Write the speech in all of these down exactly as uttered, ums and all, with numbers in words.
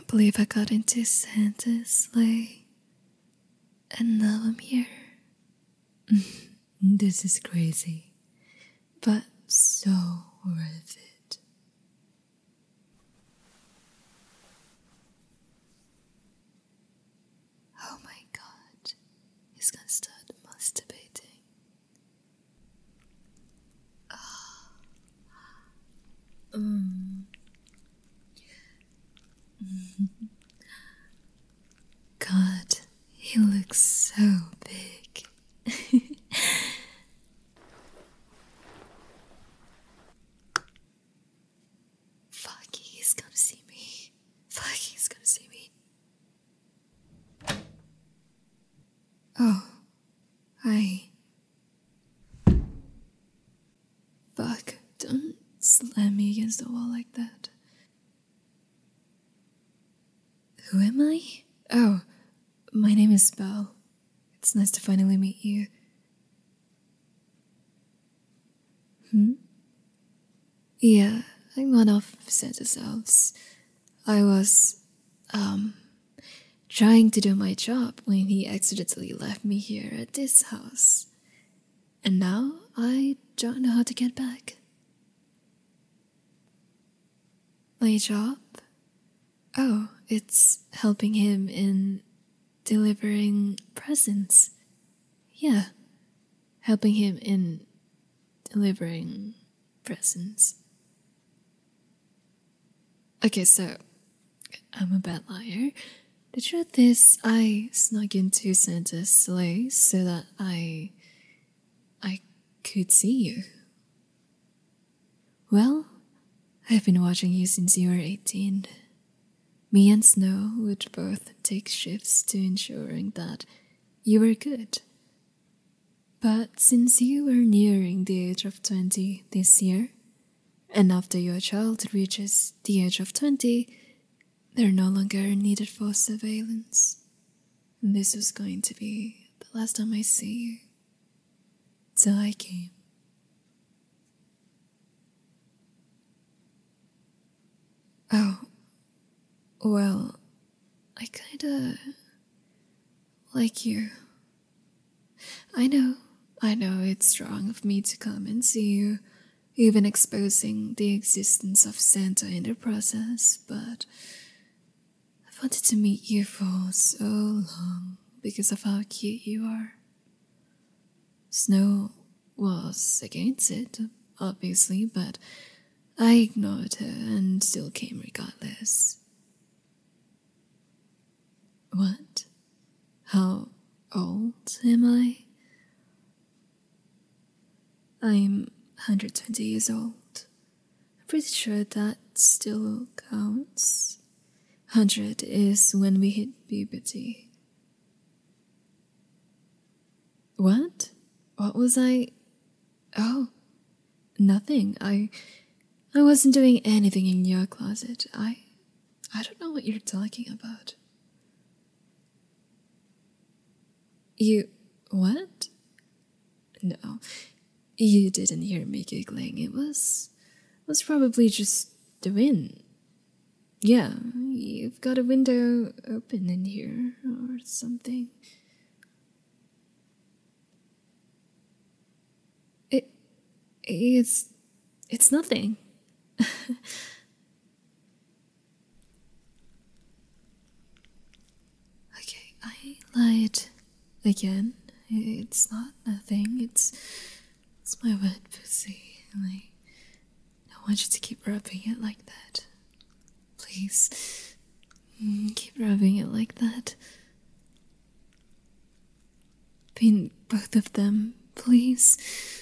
can't believe I got into Santa's sleigh. And now I'm here. This is crazy, but so worth it. Oh my god, he's gonna start masturbating. Ah. Mm. God, he looks so big. Fuck, he's gonna see me. Fuck, he's gonna see me. Oh, hi. Fuck, don't slam me against the wall like that. Who am I? Oh, my name is Belle. It's nice to finally meet you. Hmm? Yeah, I'm one of Santa's elves. I was, um, trying to do my job when he accidentally left me here at this house. And now I don't know how to get back. My job? Oh, it's helping him in delivering presents. Yeah, helping him in delivering presents. Okay, so I'm a bad liar. The truth is, I snuck into Santa's sleigh so that I. I could see you. Well, I've been watching you since you were eighteen. Me and Snow would both take shifts to ensuring that you were good. But since you were nearing the age of twenty this year, and after your child reaches the age of twenty, they're no longer needed for surveillance. And this was going to be the last time I see you. So I came. Oh, well, I kinda like you. I know, I know it's wrong of me to come and see you, even exposing the existence of Santa in the process, but I've wanted to meet you for so long because of how cute you are. Snow was against it, obviously, but I ignored her and still came regardless. What? How old am I? I'm one hundred twenty years old. I'm pretty sure that still counts. one hundred is when we hit puberty. What? What was I? Oh, nothing. I I wasn't doing anything in your closet. I I don't know what you're talking about. You what? No. You didn't hear me giggling. It was was probably just the wind. Yeah, you've got a window open in here or something. It it's it's nothing. Okay, I lied again. It's not nothing. It's it's my wet pussy. I don't want you to keep rubbing it like that. Please, mm, keep rubbing it like that. Paint both of them, please.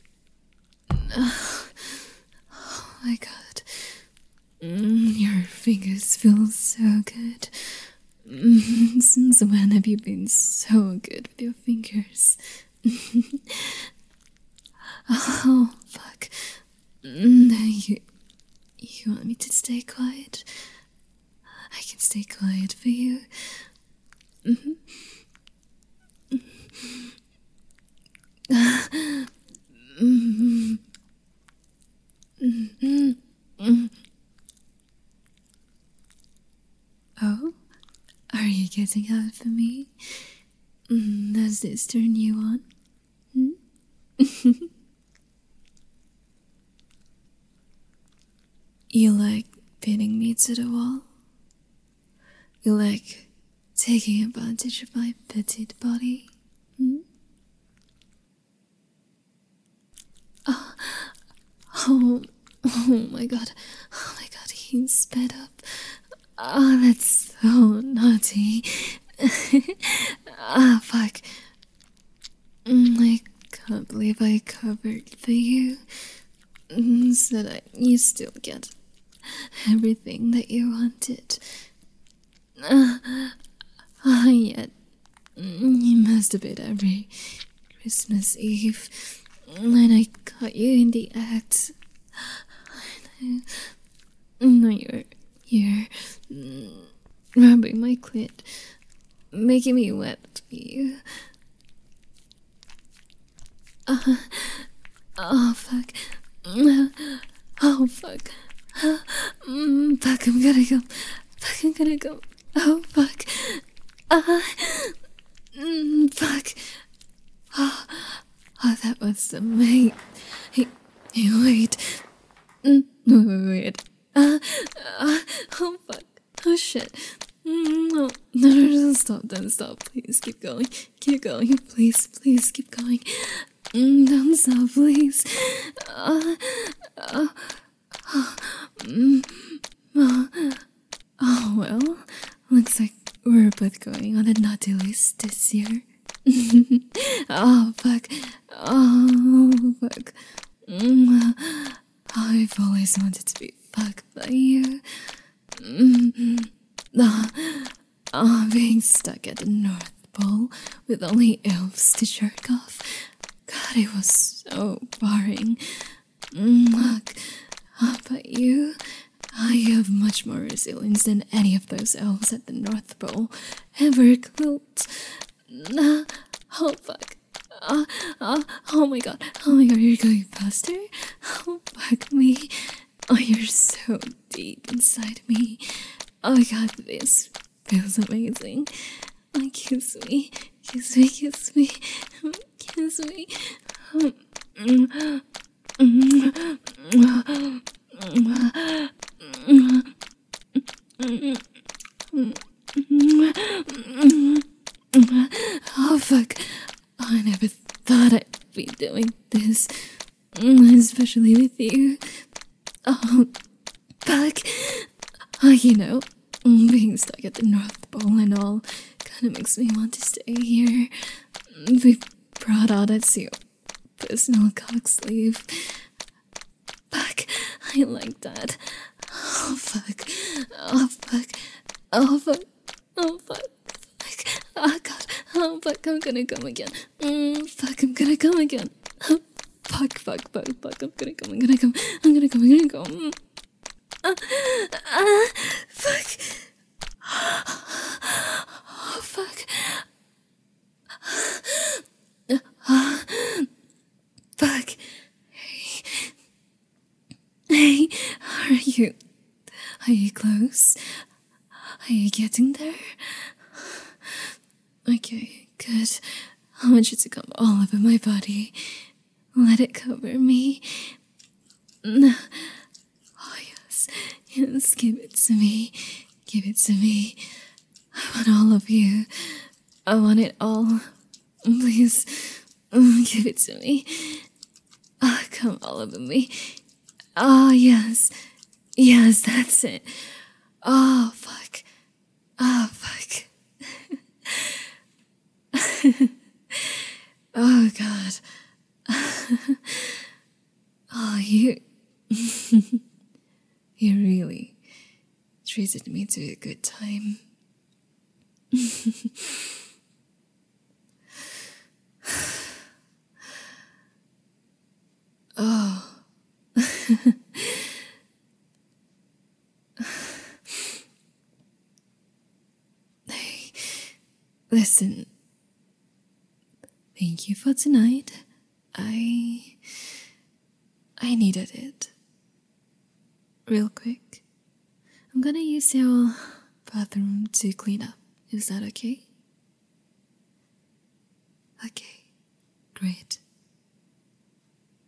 Oh my god. Mm, your fingers feel so good. Mm, since when have you been so good with your fingers? Oh, fuck. Mm, you, you want me to stay quiet? I can stay quiet for you. Mm-hmm. Mm-hmm. Mm-hmm. Mm-hmm. Oh? Are you getting hot for me? Mm, does this turn you on? Hmm? You like pinning me to the wall? You like taking advantage of my petite body? Hmm? Oh, oh, oh my god. Oh my god, he sped up. Oh, that's so naughty. Ah, fuck. Mm, I can't believe I covered for you. Mm, so that you still get everything that you wanted. Uh, uh, yet, mm, you must have been every Christmas Eve when I caught you in the act. No, you're here, mm, rubbing my clit, making me wet for you. Uh, oh, fuck. Oh, fuck. Mm, fuck, I'm gonna go. Fuck, I'm gonna go. Oh, fuck. Uh, mm, fuck. Oh, oh, that was amazing. Hey, hey, wait. Mm, wait, wait, wait. Uh, uh, oh, fuck. Oh, shit. Mm, no, no, no, don't stop, don't stop. Please keep going. Keep going. Please, please keep going. Mm, don't stop, please. Uh, uh, uh, mm, uh, oh, well, looks like we're both going on a naughty list this year. Oh, fuck. Oh, fuck. Mm, I've always wanted to be fucked by you. Mm, oh, oh, being stuck at the North Pole with only elves to jerk off. God, it was so boring. Mm, look, oh, but you, oh, you have much more resilience than any of those elves at the North Pole ever could. Nah, oh fuck. Uh, uh, oh my god, oh my god, you're going faster? Oh fuck me. Oh, you're so deep inside me. Oh my god, this feels amazing. Oh, kiss me, kiss me, kiss me, kiss me. Oh fuck, oh, I never thought I'd be doing this, especially with you. Oh fuck. Oh, you know, being stuck at the North Pole and all kinda makes me want to stay here. We brought out as your personal cock sleeve. Fuck, I like that. Oh fuck, oh fuck, oh fuck, oh fuck, fuck, oh god, oh fuck, I'm gonna come again. Mm, fuck, I'm gonna come again. Oh, fuck, fuck, fuck, fuck, I'm gonna come, I'm gonna come, I'm gonna come, I'm gonna come. Mm. Uh, uh, fuck. Oh, fuck. Uh, fuck. Hey. Hey, are you... Are you close? Are you getting there? Okay, good. I want you to come all over my body. Let it cover me. Oh, yes. Yes, give it to me. Give it to me. I want all of you. I want it all. Please, give it to me. Ah, oh, come all over me. Oh, yes. Yes, that's it. Oh, fuck. Oh, fuck. Oh, God. Oh, you... you really treated me to a good time. Oh. Hey, listen. Thank you for tonight. I... I needed it. Real quick. I'm gonna use your bathroom to clean up. Is that okay? Okay, great.